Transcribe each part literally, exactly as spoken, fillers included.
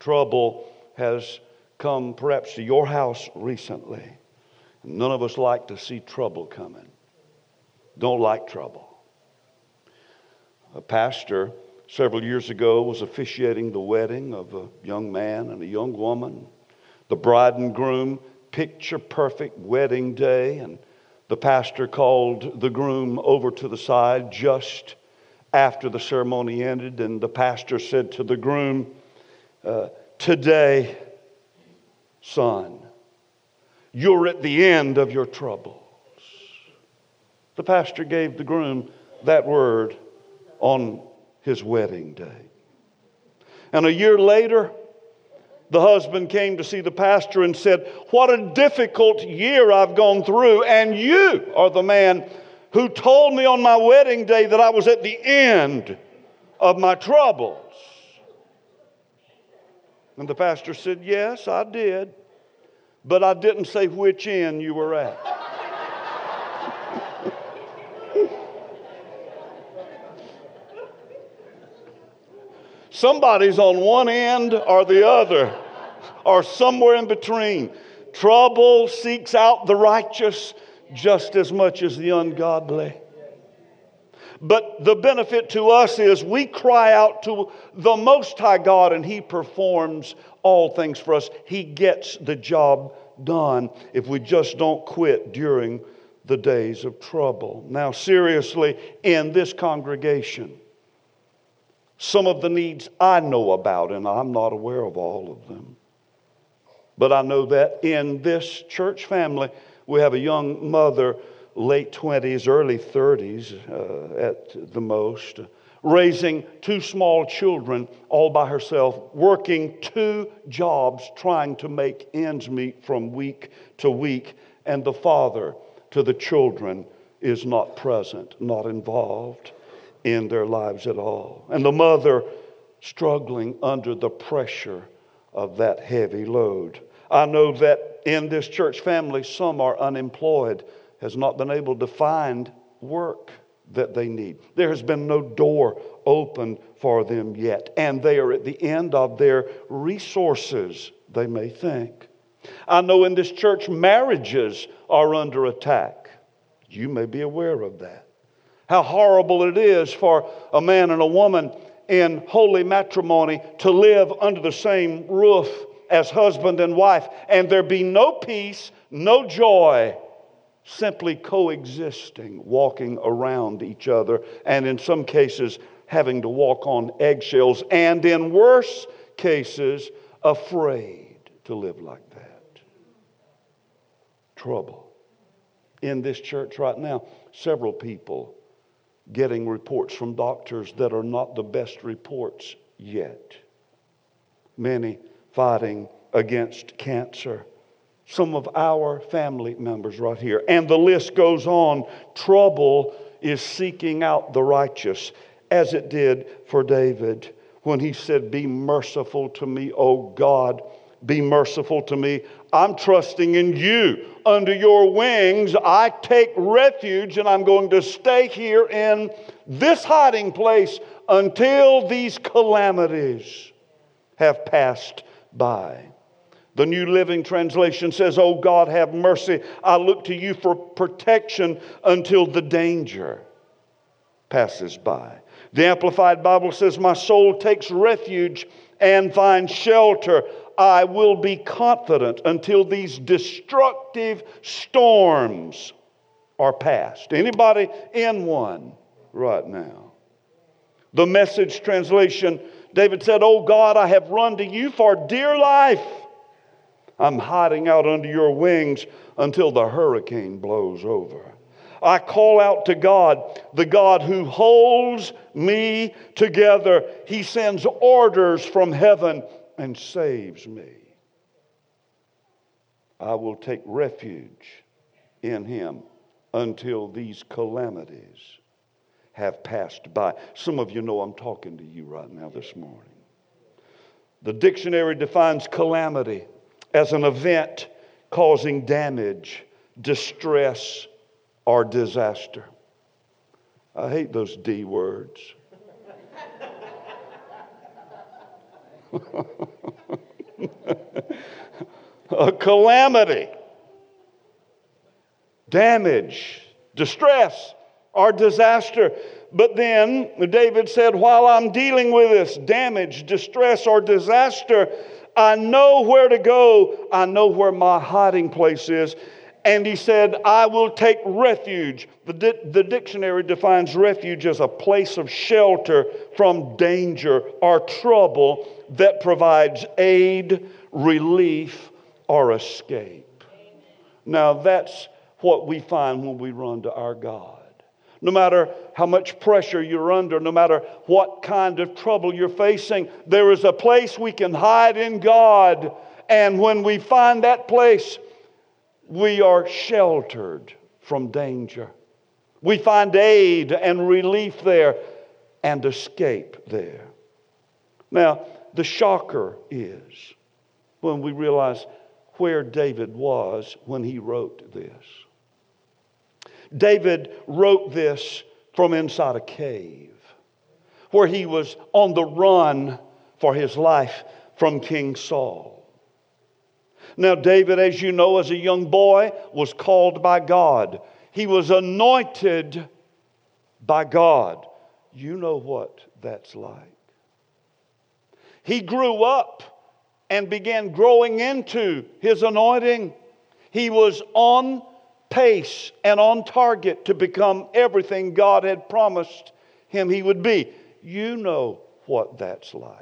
Trouble has come perhaps to your house recently. None of us like to see trouble coming. Don't like trouble. A pastor several years ago was officiating the wedding of a young man and a young woman. The bride and groom, picture perfect wedding day, and the pastor called the groom over to the side just after the ceremony ended, and the pastor said to the groom, uh, today, son, you're at the end of your troubles. The pastor gave the groom that word on his wedding day. And a year later, the husband came to see the pastor and said, what a difficult year I've gone through, and you are the man who told me on my wedding day that I was at the end of my troubles. And the pastor said, yes, I did, but I didn't say which end you were at. Somebody's on one end or the other, or somewhere in between. Trouble seeks out the righteous just as much as the ungodly. But the benefit to us is we cry out to the Most High God and He performs all things for us. He gets the job done if we just don't quit during the days of trouble. Now, seriously, in this congregation, some of the needs I know about, and I'm not aware of all of them. But I know that in this church family, we have a young mother, late twenties, early thirties uh, at the most, raising two small children all by herself, working two jobs, trying to make ends meet from week to week. And the father to the children is not present, not involved in their lives at all. And the mother struggling under the pressure of that heavy load. I know that in this church family, some are unemployed, has not been able to find work that they need. There has been no door opened for them yet, and they are at the end of their resources, they may think. I know in this church, marriages are under attack. You may be aware of that. How horrible it is for a man and a woman in holy matrimony to live under the same roof as husband and wife, and there be no peace, no joy, simply coexisting, walking around each other, and in some cases having to walk on eggshells, and in worse cases, afraid to live like that. Trouble. In this church right now, several people getting reports from doctors that are not the best reports yet. Many fighting against cancer. Some of our family members right here. And the list goes on. Trouble is seeking out the righteous, as it did for David when he said, be merciful to me, O God. Be merciful to me. I'm trusting in you. Under your wings, I take refuge, and I'm going to stay here in this hiding place until these calamities have passed by. The New Living Translation says, "Oh God, have mercy. I look to you for protection until the danger passes by." The Amplified Bible says, "My soul takes refuge and finds shelter. I will be confident until these destructive storms are past." Anybody in one right now? The Message translation, David said, "Oh God, I have run to you for dear life. I'm hiding out under your wings until the hurricane blows over. I call out to God, the God who holds me together. He sends orders from heaven and saves me. I will take refuge in Him until these calamities have passed by." Some of you know I'm talking to you right now this morning. The dictionary defines calamity as an event causing damage, distress, or disaster. I hate those D words. a calamity, damage, distress, or disaster. But then David said, while I'm dealing with this damage, distress, or disaster, I know where to go. I know where my hiding place is. And he said, I will take refuge. The, di- the dictionary defines refuge as a place of shelter from danger or trouble that provides aid, relief, or escape. Now that's what we find when we run to our God. No matter how much pressure you're under, no matter what kind of trouble you're facing, there is a place we can hide in God. And when we find that place, we are sheltered from danger. We find aid and relief there and escape there. Now, the shocker is when we realize where David was when he wrote this. David wrote this from inside a cave where he was on the run for his life from King Saul. Now, David, as you know, as a young boy, was called by God. He was anointed by God. You know what that's like. He grew up and began growing into his anointing. He was on pace and on target to become everything God had promised him he would be. You know what that's like.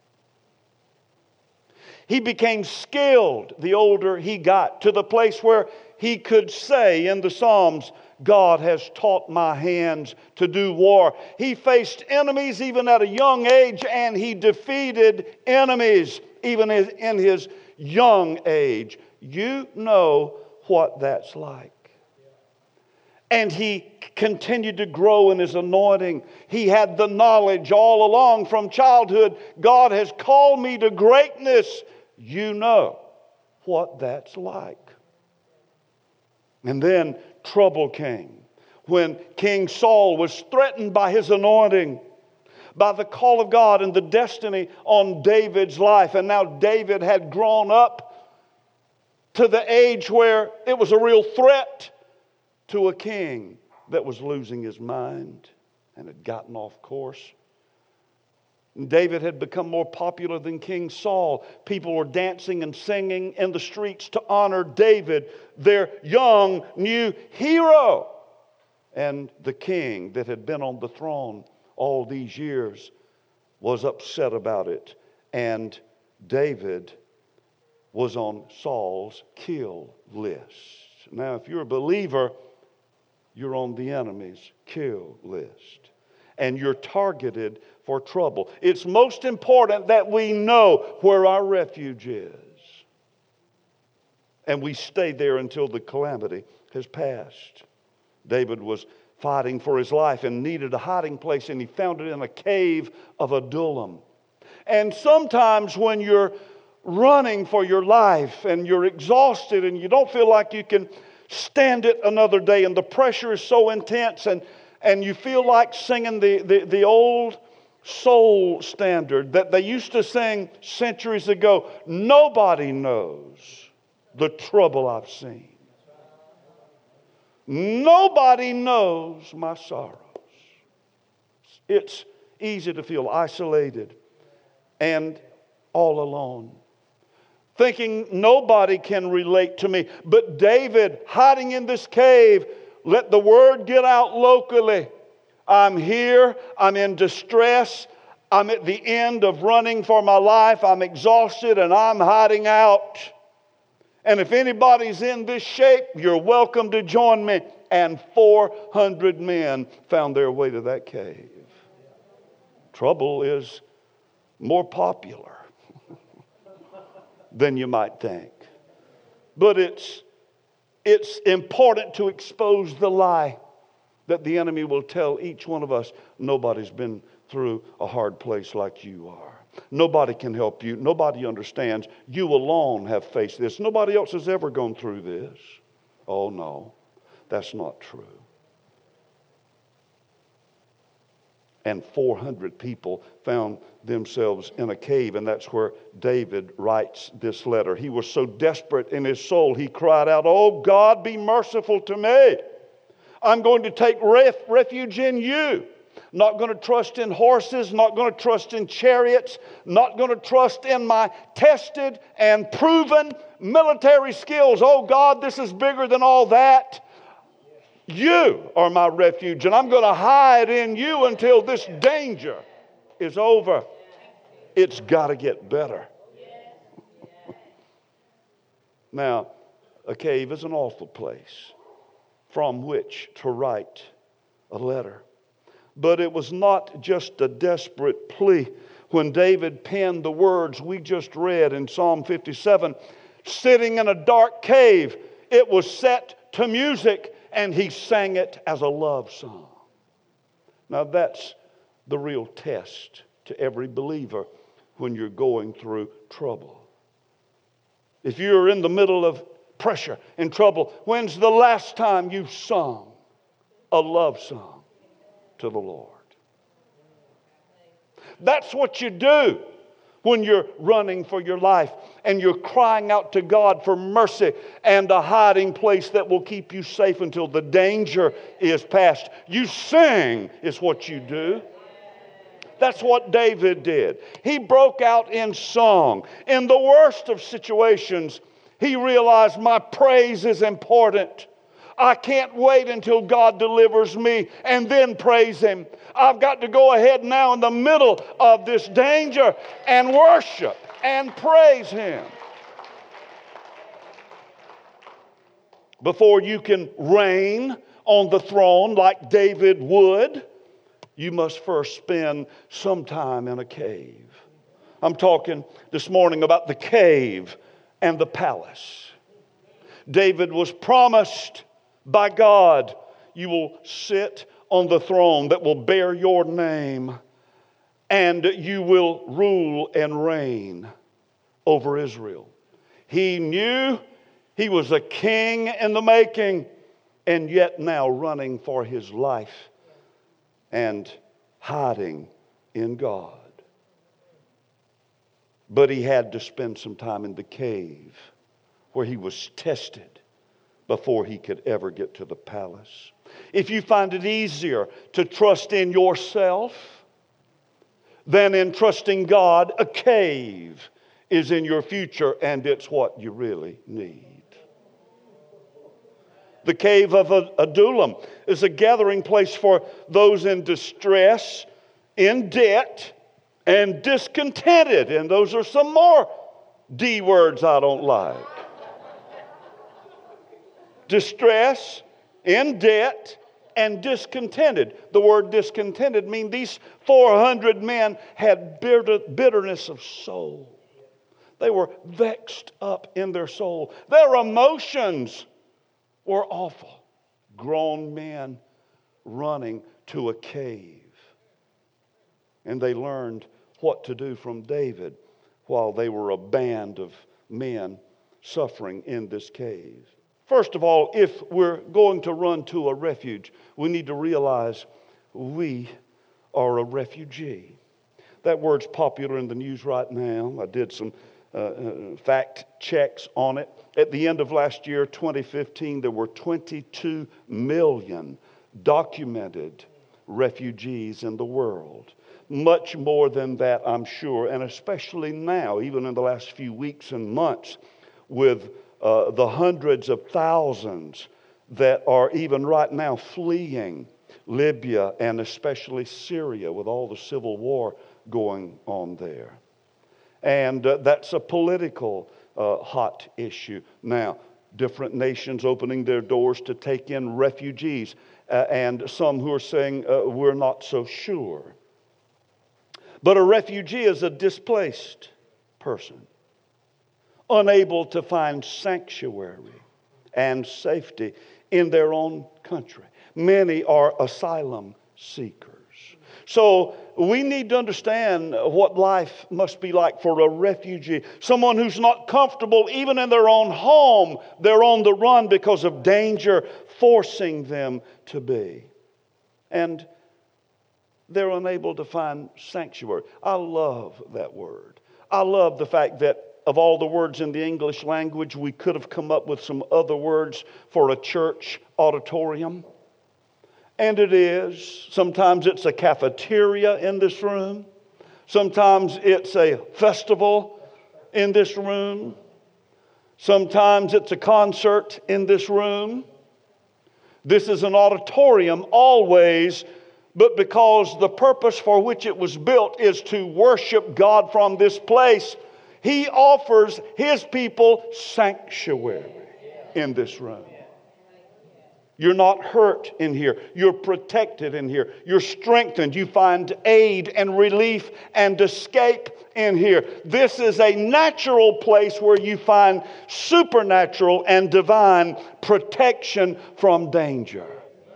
He became skilled the older he got, to the place where he could say in the Psalms, God has taught my hands to do war. He faced enemies even at a young age, and he defeated enemies even in his young age. You know what that's like. And he continued to grow in his anointing. He had the knowledge all along from childhood. God has called me to greatness. You know what that's like. And then trouble came when King Saul was threatened by his anointing, by the call of God and the destiny on David's life. And now David had grown up to the age where it was a real threat to a king that was losing his mind and had gotten off course. David had become more popular than King Saul. People were dancing and singing in the streets to honor David, their young new hero. And the king that had been on the throne all these years was upset about it. And David was on Saul's kill list. Now, if you're a believer, you're on the enemy's kill list. And you're targeted for trouble. It's most important that we know where our refuge is. And we stay there until the calamity has passed. David was fighting for his life and needed a hiding place, and he found it in a cave of Adullam. And sometimes when you're running for your life and you're exhausted and you don't feel like you can stand it another day, and the pressure is so intense, and, and you feel like singing the, the, the old soul standard that they used to sing centuries ago, nobody knows the trouble I've seen. Nobody knows my sorrows. It's easy to feel isolated and all alone, thinking nobody can relate to me. But David, hiding in this cave, let the word get out locally. I'm here, I'm in distress, I'm at the end of running for my life, I'm exhausted, and I'm hiding out. And if anybody's in this shape, you're welcome to join me. And four hundred men found their way to that cave. Trouble is more popular than you might think. But it's, it's important to expose the lie that the enemy will tell each one of us. Nobody's been through a hard place like you are. Nobody can help you. Nobody understands. You alone have faced this. Nobody else has ever gone through this. Oh no, that's not true. and four hundred people found themselves in a cave, and that's where David writes this letter. He was so desperate in his soul, he cried out, "Oh God, be merciful to me. I'm going to take ref- refuge in you. Not going to trust in horses, not going to trust in chariots, not going to trust in my tested and proven military skills. Oh God, this is bigger than all that. You are my refuge, and I'm going to hide in you until this danger is over." It's got to get better. Now, a cave is an awful place from which to write a letter. But it was not just a desperate plea when David penned the words we just read in Psalm fifty-seven. Sitting in a dark cave, it was set to music, and he sang it as a love song. Now that's the real test to every believer when you're going through trouble. If you're in the middle of pressure and trouble, when's the last time you've sung a love song to the Lord? That's what you do when you're running for your life and you're crying out to God for mercy and a hiding place that will keep you safe until the danger is past. You sing is what you do. That's what David did. He broke out in song. In the worst of situations, he realized my praise is important. I can't wait until God delivers me and then praise Him. I've got to go ahead now in the middle of this danger and worship and praise Him. Before you can reign on the throne like David would, you must first spend some time in a cave. I'm talking this morning about the cave and the palace. David was promised by God, you will sit on the throne that will bear your name, and you will rule and reign over Israel. He knew he was a king in the making, and yet now running for his life and hiding in God. But he had to spend some time in the cave where he was tested before he could ever get to the palace. If you find it easier to trust in yourself than in trusting God, a cave is in your future, and it's what you really need. The cave of Adullam is a gathering place for those in distress, in debt, and discontented. And those are some more D words I don't like. Distress, in debt, and discontented. The word discontented means these four hundred men had bitter, bitterness of soul. They were vexed up in their soul. Their emotions were awful. Grown men running to a cave. And they learned what to do from David while they were a band of men suffering in this cave. First of all, if we're going to run to a refuge, we need to realize we are a refugee. That word's popular in the news right now. I did some uh, uh, fact checks on it. At the end of last year, twenty fifteen, there were twenty-two million documented refugees in the world. Much more than that, I'm sure, and especially now, even in the last few weeks and months, with uh, the hundreds of thousands that are even right now fleeing Libya and especially Syria with all the civil war going on there. And uh, that's a political uh, hot issue. Now, different nations opening their doors to take in refugees, uh, and some who are saying uh, we're not so sure. But a refugee is a displaced person, unable to find sanctuary and safety in their own country. Many are asylum seekers. So we need to understand what life must be like for a refugee. Someone who's not comfortable even in their own home. They're on the run because of danger forcing them to be. And they're unable to find sanctuary. I love that word. I love the fact that of all the words in the English language, we could have come up with some other words for a church auditorium. And it is. Sometimes it's a cafeteria in this room. Sometimes it's a festival in this room. Sometimes it's a concert in this room. This is an auditorium always, but because the purpose for which it was built is to worship God from this place, He offers His people sanctuary in this room. You're not hurt in here. You're protected in here. You're strengthened. You find aid and relief and escape in here. This is a natural place where you find supernatural and divine protection from danger.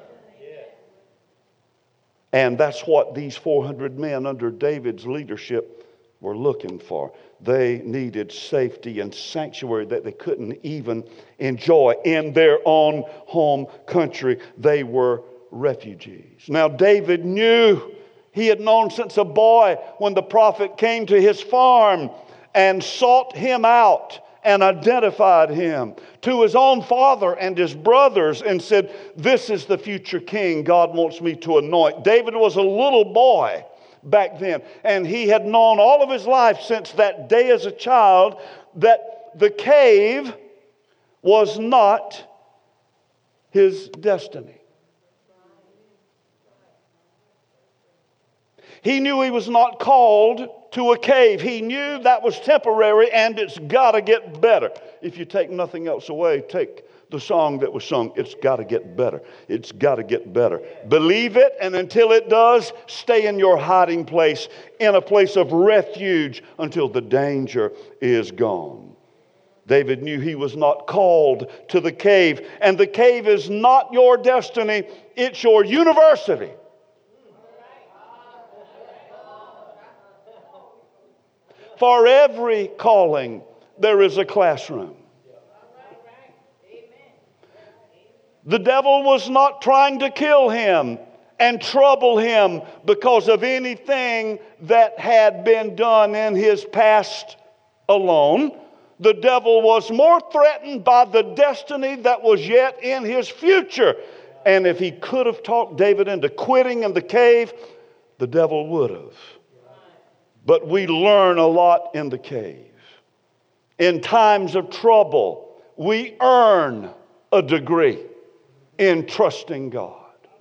And that's what these four hundred men under David's leadership were looking for. They needed safety and sanctuary that they couldn't even enjoy in their own home country. They were refugees. Now David knew, he had known since a boy when the prophet came to his farm and sought him out and identified him to his own father and his brothers and said, "This is the future king God wants me to anoint." David was a little boy back then, and he had known all of his life since that day as a child that the cave was not his destiny. He knew he was not called to a cave. He knew that was temporary and it's got to get better. If you take nothing else away, take the song that was sung, "It's got to get better. It's got to get better." Believe it, and until it does, stay in your hiding place, in a place of refuge until the danger is gone. David knew he was not called to the cave, and the cave is not your destiny, it's your university. For every calling, there is a classroom. The devil was not trying to kill him and trouble him because of anything that had been done in his past alone. The devil was more threatened by the destiny that was yet in his future. And if he could have talked David into quitting in the cave, the devil would have. But we learn a lot in the cave. In times of trouble, we earn a degree in trusting God.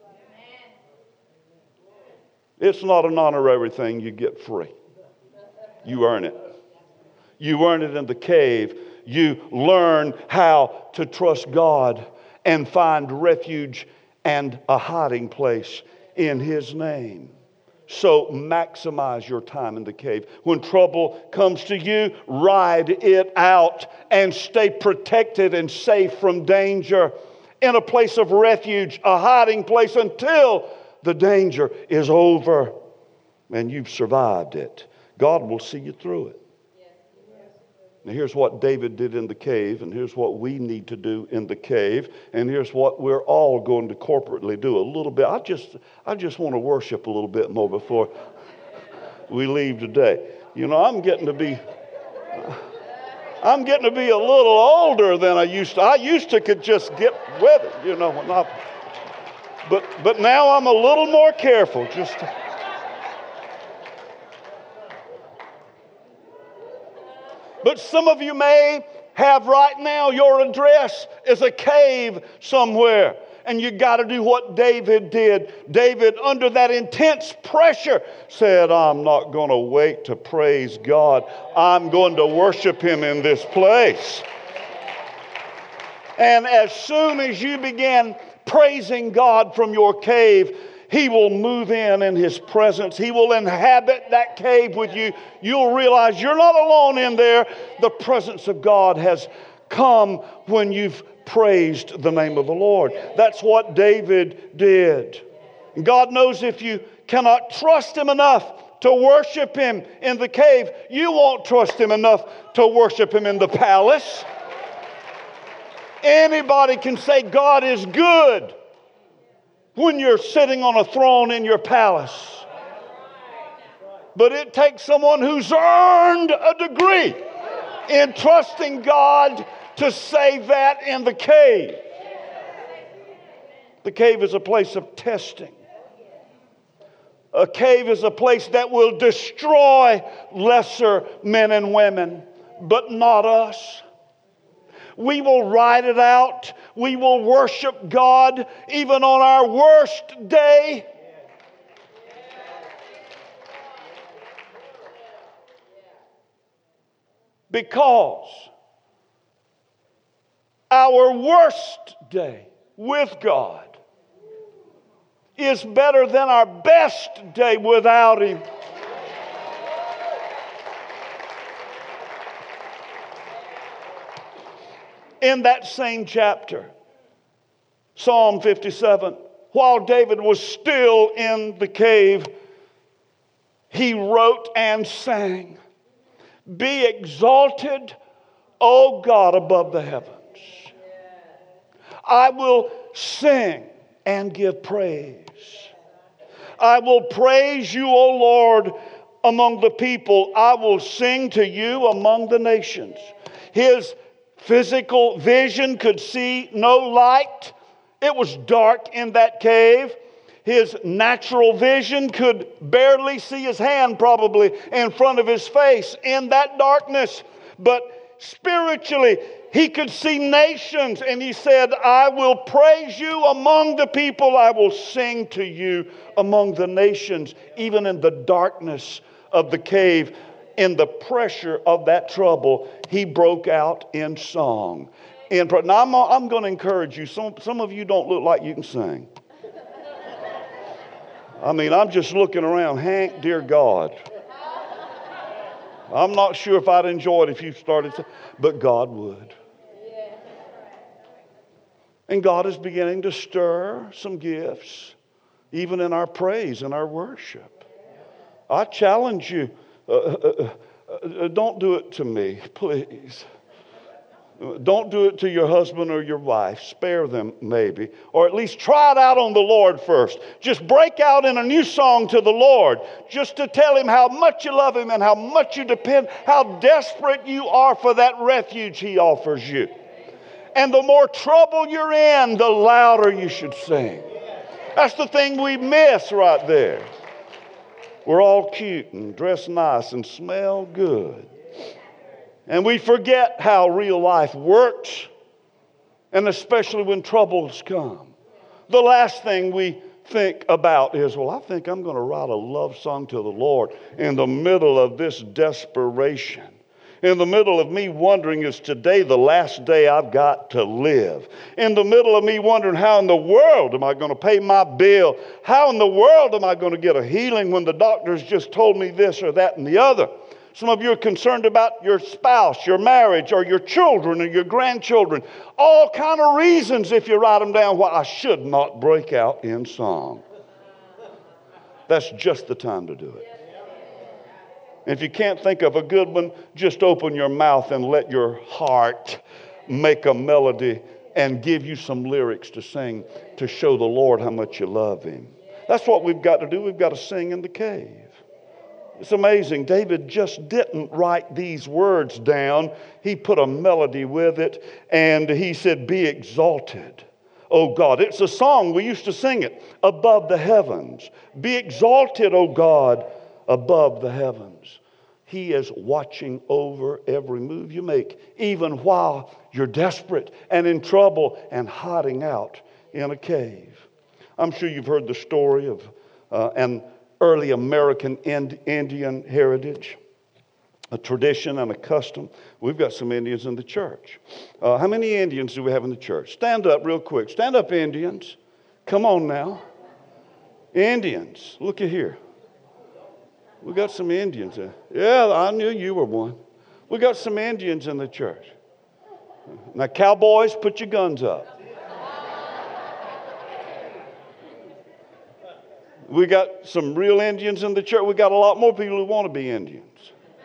It's not an honorary thing you get free. You earn it. You earn it in the cave. You learn how to trust God and find refuge and a hiding place in His name. So maximize your time in the cave. When trouble comes to you, ride it out and stay protected and safe from danger in a place of refuge, a hiding place until the danger is over and you've survived it. God will see you through it. Now here's what David did in the cave, and here's what we need to do in the cave, and here's what we're all going to corporately do a little bit. I just, I just want to worship a little bit more before we leave today. You know, I'm getting to be, I'm getting to be a little older than I used to. I used to could just get with it, you know. When I, but but now I'm a little more careful. Just. To, But some of you may have right now your address is a cave somewhere. And you got to do what David did. David, under that intense pressure, said, "I'm not going to wait to praise God. I'm going to worship Him in this place." And as soon as you begin praising God from your cave, He will move in in His presence. He will inhabit that cave with you. You'll realize you're not alone in there. The presence of God has come when you've praised the name of the Lord. That's what David did. And God knows if you cannot trust Him enough to worship Him in the cave, you won't trust Him enough to worship Him in the palace. Anybody can say God is good when you're sitting on a throne in your palace. But it takes someone who's earned a degree in trusting God to say that in the cave. The cave is a place of testing. A cave is a place that will destroy lesser men and women, but not us. We will ride it out. We will worship God even on our worst day. Because our worst day with God is better than our best day without Him. In that same chapter, Psalm fifty-seven, while David was still in the cave, he wrote and sang, "Be exalted, O God, above the heavens. I will sing and give praise. I will praise you, O Lord, among the people. I will sing to you among the nations." His physical vision could see no light. It was dark in that cave. His natural vision could barely see his hand probably in front of his face in that darkness. But spiritually, he could see nations, and he said, "I will praise you among the people. I will sing to you among the nations." Even in the darkness of the cave, in the pressure of that trouble, he broke out in song. And now I'm, I'm going to encourage you. Some, some of you don't look like you can sing. I mean, I'm just looking around. Hank, dear God. I'm not sure if I'd enjoy it if you started, to, but God would. And God is beginning to stir some gifts, even in our praise and our worship. I challenge you, uh, uh, uh, don't do it to me, please. Don't do it to your husband or your wife. Spare them, maybe. Or at least try it out on the Lord first. Just break out in a new song to the Lord, just to tell Him how much you love Him and how much you depend, how desperate you are for that refuge He offers you. And the more trouble you're in, the louder you should sing. That's the thing we miss right there. We're all cute and dressed nice and smell good. And we forget how real life works, and especially when troubles come. The last thing we think about is, well, I think I'm going to write a love song to the Lord in the middle of this desperation. In the middle of me wondering, is today the last day I've got to live? In the middle of me wondering, how in the world am I going to pay my bill? How in the world am I going to get a healing when the doctors just told me this or that and the other? Some of you are concerned about your spouse, your marriage, or your children, or your grandchildren. All kind of reasons, if you write them down, why I should not break out in song. That's just the time to do it. If you can't think of a good one, just open your mouth and let your heart make a melody and give you some lyrics to sing to show the Lord how much you love Him. That's what we've got to do. We've got to sing in the cave. It's amazing. David just didn't write these words down. He put a melody with it, and he said, "Be exalted, O God." It's a song. We used to sing it. Above the heavens. Be exalted, O God, above the heavens. He is watching over every move you make, even while you're desperate and in trouble and hiding out in a cave. I'm sure you've heard the story of uh, an early American Ind- Indian heritage, a tradition and a custom. We've got some Indians in the church. Uh, how many Indians do we have in the church? Stand up real quick. Stand up, Indians. Come on now. Indians. Look at here. We got some Indians there. Yeah, I knew you were one. We got some Indians in the church. Now, cowboys, put your guns up. We got some real Indians in the church. We got a lot more people who want to be Indians.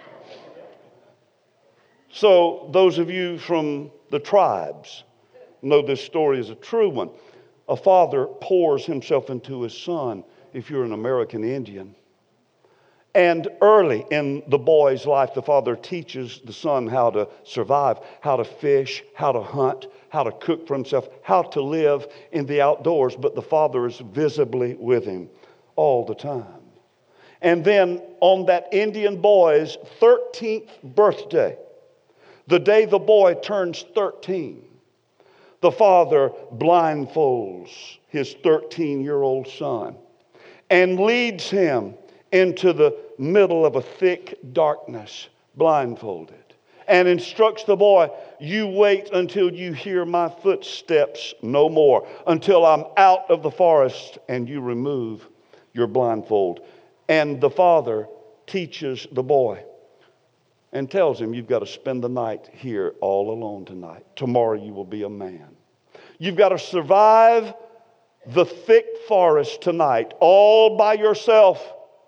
So those of you from the tribes know this story is a true one. A father pours himself into his son, if you're an American Indian, And early in the boy's life, the father teaches the son how to survive, how to fish, how to hunt, how to cook for himself, how to live in the outdoors. But the father is visibly with him all the time. And then on that Indian boy's thirteenth birthday, the day the boy turns thirteen, the father blindfolds his thirteen-year-old son and leads him into the middle of a thick darkness, blindfolded, and instructs the boy, you wait until you hear my footsteps no more, until I'm out of the forest and you remove your blindfold. And the father teaches the boy and tells him, you've got to spend the night here all alone tonight. Tomorrow you will be a man. You've got to survive the thick forest tonight all by yourself.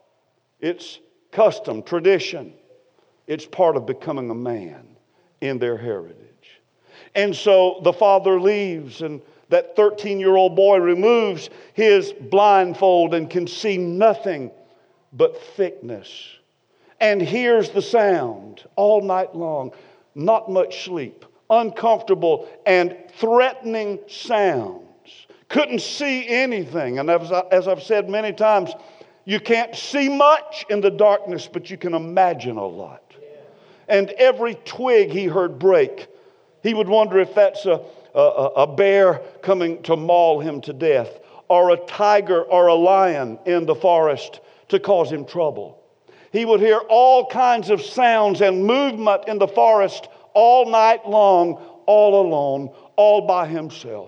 It's custom, tradition. It's part of becoming a man in their heritage. And so the father leaves, and that thirteen-year-old boy removes his blindfold and can see nothing but thickness, and hears the sound all night long. Not much sleep, uncomfortable and threatening sounds. Couldn't see anything. And as, I, as I've said many times, you can't see much in the darkness, but you can imagine a lot. And every twig he heard break, he would wonder if that's a, a, a bear coming to maul him to death, or a tiger or a lion in the forest to cause him trouble. He would hear all kinds of sounds and movement in the forest all night long, all alone, all by himself.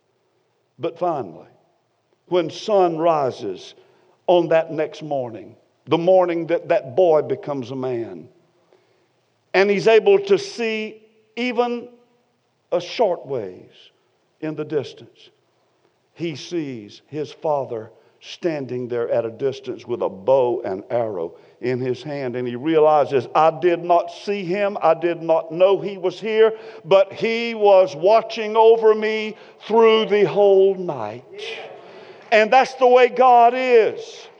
But finally, when sun rises on that next morning, the morning that that boy becomes a man, and he's able to see even a short ways in the distance, he sees his father standing there at a distance with a bow and arrow in his hand. And he realizes, I did not see him. I did not know he was here, but he was watching over me through the whole night. And that's the way God is.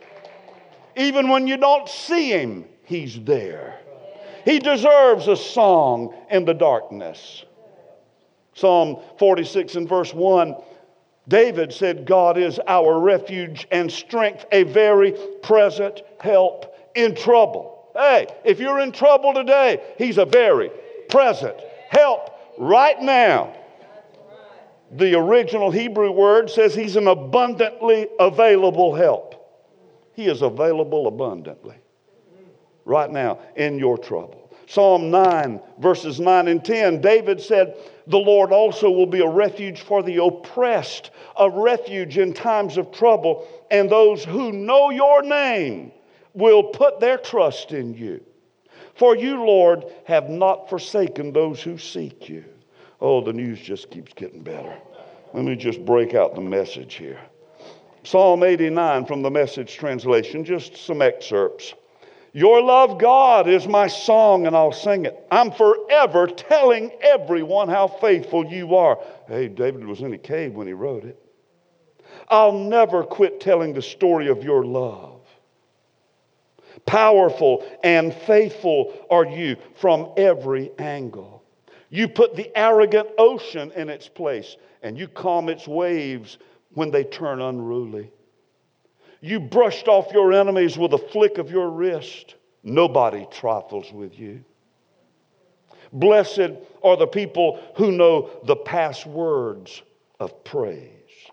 Even when you don't see him, he's there. He deserves a song in the darkness. Psalm forty-six and verse one, David said, God is our refuge and strength, a very present help in trouble. Hey, if you're in trouble today, he's a very present help right now. The original Hebrew word says he's an abundantly available help. He is available abundantly right now in your trouble. Psalm nine, verses nine and ten, David said, the Lord also will be a refuge for the oppressed, a refuge in times of trouble, and those who know your name will put their trust in you. For you, Lord, have not forsaken those who seek you. Oh, the news just keeps getting better. Let me just break out the message here. Psalm eighty-nine from the Message translation, just some excerpts. Your love, God, is my song, and I'll sing it. I'm forever telling everyone how faithful you are. Hey, David was in a cave when he wrote it. I'll never quit telling the story of your love. Powerful and faithful are you from every angle. You put the arrogant ocean in its place, and you calm its waves when they turn unruly. You brushed off your enemies with a flick of your wrist. Nobody trifles with you. Blessed are the people who know the passwords of praise.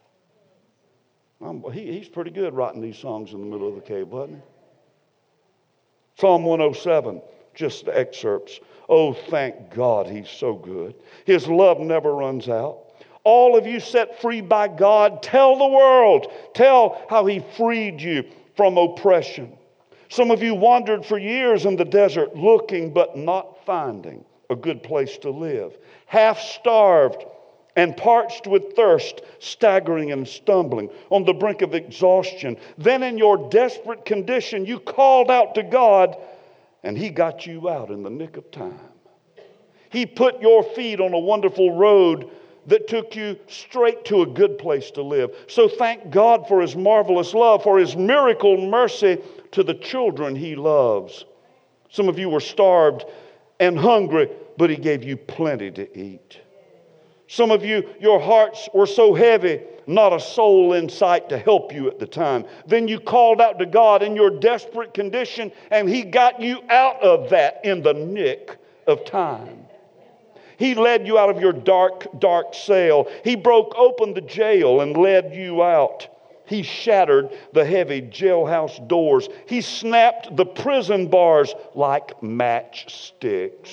Um, he, he's pretty good writing these songs in the middle of the cave, wasn't he? Psalm one oh seven, just excerpts. Oh, thank God he's so good. His love never runs out. All of you set free by God, tell the world. Tell how he freed you from oppression. Some of you wandered for years in the desert, looking but not finding a good place to live. Half starved and parched with thirst, staggering and stumbling on the brink of exhaustion. Then in your desperate condition, you called out to God, and he got you out in the nick of time. He put your feet on a wonderful road that took you straight to a good place to live. So thank God for his marvelous love, for his miracle mercy to the children he loves. Some of you were starved and hungry, but he gave you plenty to eat. Some of you, your hearts were so heavy, not a soul in sight to help you at the time. Then you called out to God in your desperate condition, and he got you out of that in the nick of time. He led you out of your dark, dark cell. He broke open the jail and led you out. He shattered the heavy jailhouse doors. He snapped the prison bars like matchsticks.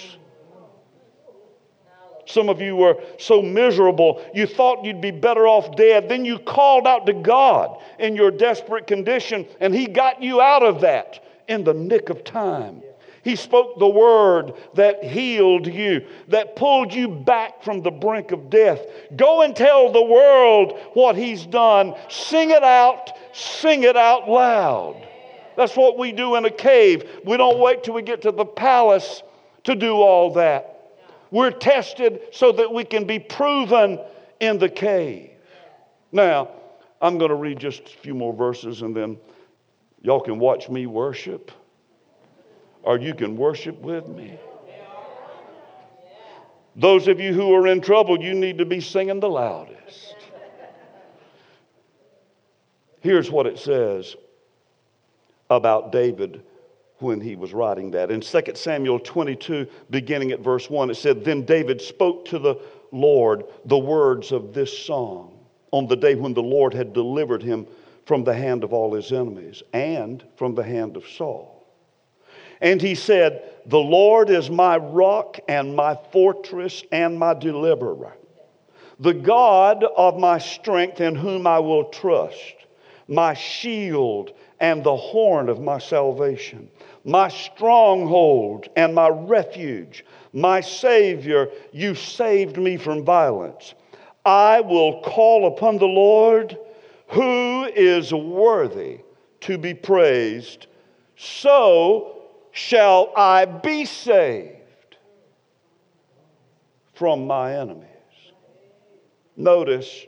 Some of you were so miserable, you thought you'd be better off dead. Then you called out to God in your desperate condition, and he got you out of that in the nick of time. He spoke the word that healed you, that pulled you back from the brink of death. Go and tell the world what he's done. Sing it out. Sing it out loud. That's what we do in a cave. We don't wait till we get to the palace to do all that. We're tested so that we can be proven in the cave. Now, I'm going to read just a few more verses, and then y'all can watch me worship, or you can worship with me. Those of you who are in trouble, you need to be singing the loudest. Here's what it says about David when he was writing that. In Second Samuel twenty-two, beginning at verse one, it said, Then David spoke to the Lord the words of this song on the day when the Lord had delivered him from the hand of all his enemies and from the hand of Saul. And he said, The Lord is my rock and my fortress and my deliverer, the God of my strength in whom I will trust, my shield and the horn of my salvation, my stronghold and my refuge, my Savior, you saved me from violence. I will call upon the Lord, who is worthy to be praised. So shall I be saved from my enemies. Notice,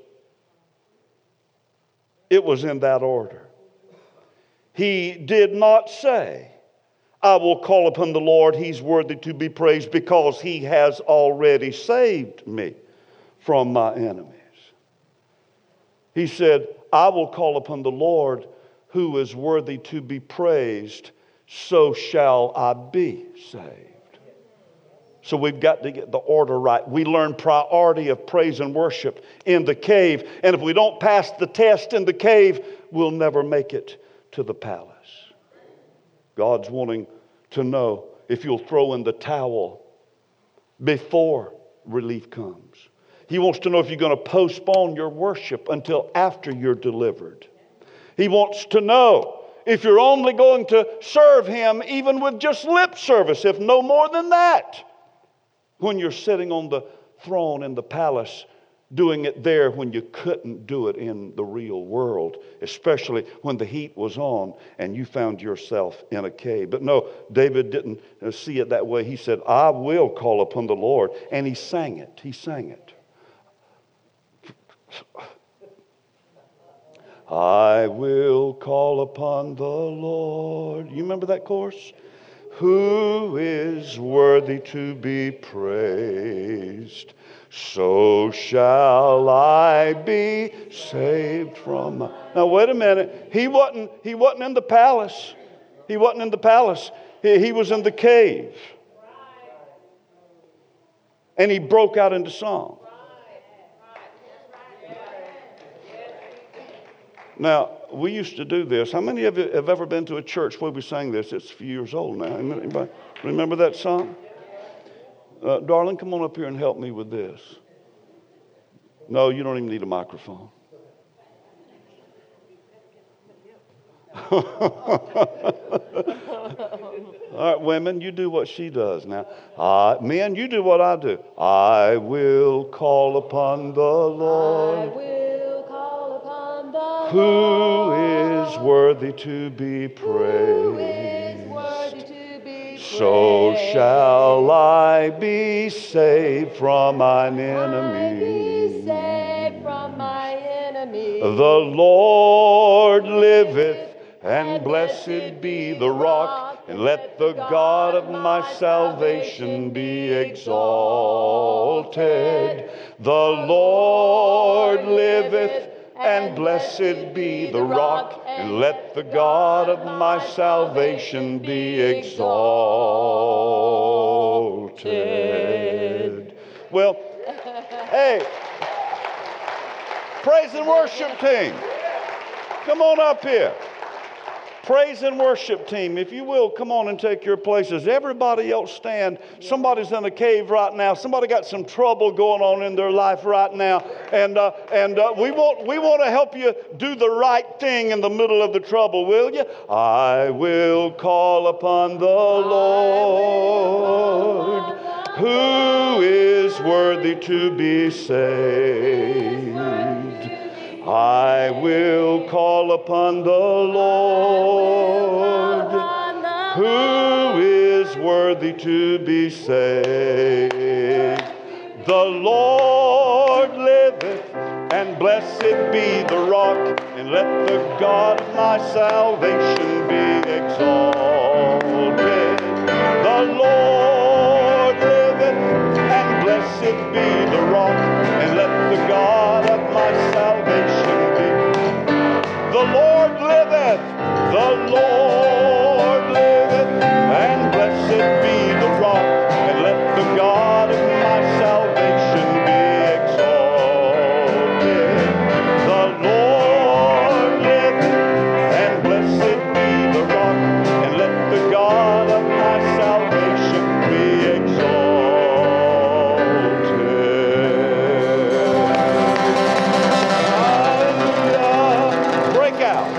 it was in that order. He did not say, I will call upon the Lord, he's worthy to be praised because he has already saved me from my enemies. He said, I will call upon the Lord who is worthy to be praised, so shall I be saved. So we've got to get the order right. We learn priority of praise and worship in the cave. And if we don't pass the test in the cave, we'll never make it to the palace. God's wanting to know if you'll throw in the towel before relief comes. He wants to know if you're going to postpone your worship until after you're delivered. He wants to know if you're only going to serve him even with just lip service, if no more than that, when you're sitting on the throne in the palace, doing it there when you couldn't do it in the real world, especially when the heat was on and you found yourself in a cave. But no, David didn't see it that way. He said, I will call upon the Lord. And he sang it. He sang it. I will call upon the Lord. You remember that chorus? Who is worthy to be praised. So shall I be saved from my... Now wait a minute. He wasn't, he wasn't in the palace. He wasn't in the palace. He, he was in the cave. And he broke out into song. Now, we used to do this. How many of you have ever been to a church where we sang this? It's a few years old now. Anybody remember that song? Uh, darling, come on up here and help me with this. No, you don't even need a microphone. All right, women, you do what she does now. Uh, men, you do what I do. I will call upon the Lord. I will call upon the Who Lord. is worthy to be praised. Who is worthy to be praised. So shall I be saved from mine I be enemies. saved from my enemies. The Lord liveth, and blessed be the rock, and let the God of my salvation be exalted. The Lord liveth, and blessed be the rock, and let the God of my salvation be exalted. Well, hey, praise and worship team, come on up here. Praise and worship team, if you will, come on and take your places. Everybody else stand. Somebody's in a cave right now. Somebody got some trouble going on in their life right now. And uh, and uh, we want we want to help you do the right thing in the middle of the trouble, will you? I will call upon the Lord, who is worthy to be saved. I will call upon the Lord, who is worthy to be saved. The Lord liveth, and blessed be the rock, and let the God of my salvation be exalted. The Lord liveth, and blessed be the rock, and let the God of my salvation be. The Lord liveth, the Lord liveth, and blessed be the rock, and let the God of my salvation be exalted. The Lord liveth, and blessed be the rock, and let the God of my salvation be exalted. Hallelujah. Break out.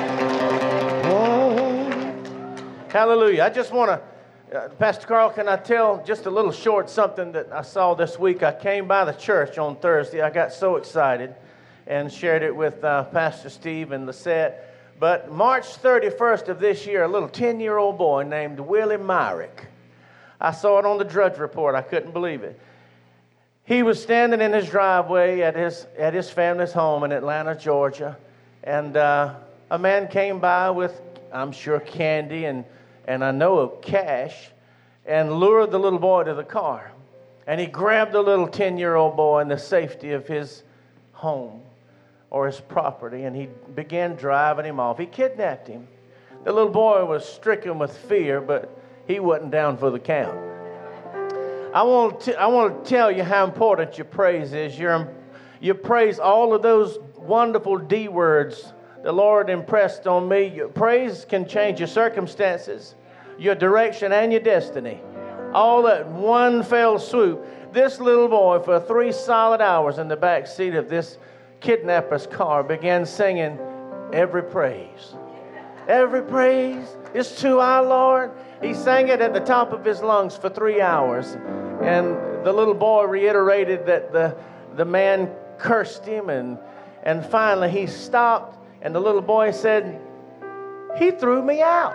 Hallelujah. I just want to, uh, Pastor Carl, can I tell just a little short something that I saw this week? I came by the church on Thursday. I got so excited and shared it with uh, Pastor Steve and Lisette. But March thirty-first of this year, a little ten-year-old boy named Willie Myrick. I saw it on the Drudge Report. I couldn't believe it. He was standing in his driveway at his at his family's home in Atlanta, Georgia, and uh, a man came by with, I'm sure, candy and and I know of cash, and lured the little boy to the car. And he grabbed the little ten-year-old boy in the safety of his home or his property, and he began driving him off. He kidnapped him. The little boy was stricken with fear, but he wasn't down for the count. I want to, I want to tell you how important your praise is. Your, your praise, all of those wonderful D words the Lord impressed on me. Your praise can change your circumstances, your direction, and your destiny. All at one fell swoop. This little boy, for three solid hours in the back seat of this kidnapper's car, began singing, "Every praise, every praise is to our Lord." He sang it at the top of his lungs for three hours. And the little boy reiterated that the, the man cursed him. And, and finally he stopped. And the little boy said, "He threw me out."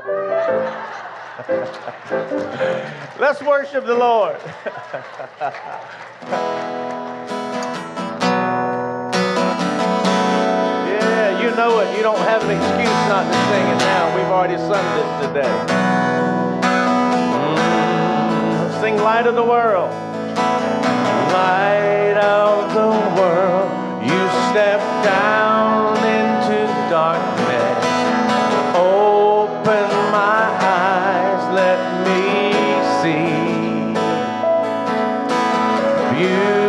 Let's worship the Lord. Yeah, you know it. You don't have an excuse not to sing it now. We've already sung this today. Mm, sing "Light of the World." Light of the world, you step down into darkness. Open my eyes, let me see. Beauty